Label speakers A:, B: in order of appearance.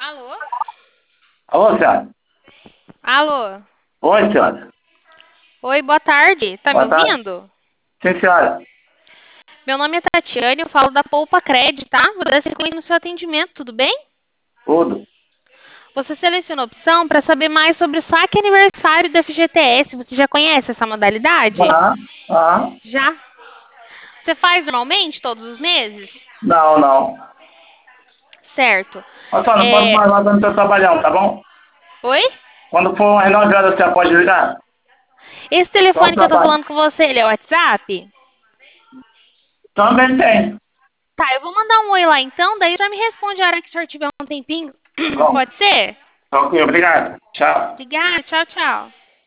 A: Alô?
B: Alô, senhora.
A: Alô?
B: Oi, senhora.
A: Oi, boa tarde. Tá me
B: Boa tarde.
A: ouvindo?
B: Sim, senhora.
A: Meu nome é Tatiane, eu falo da Poupa Cred, tá? Vou dar sequência no seu atendimento, tudo bem?
B: Tudo.
A: Você seleciona a opção para saber mais sobre o saque aniversário do FGTS. Você já conhece essa modalidade?
B: Ah, ah.
A: Já? Você faz normalmente, todos os meses?
B: Não, não.
A: Certo.
B: Ó, só não posso
A: É...
B: mais lá quando estou trabalhando, tá bom?
A: Oi?
B: Quando for umas 9 horas, você pode ligar?
A: Esse
B: Só
A: telefone que eu tô
B: trabalho.
A: falando com você, ele é o WhatsApp?
B: Também tem.
A: Tá, eu vou mandar um oi lá então, daí já me responde a hora que o senhor tiver um tempinho.
B: Bom,
A: Pode ser?
B: ok, obrigado. Tchau.
A: Obrigada, tchau, tchau.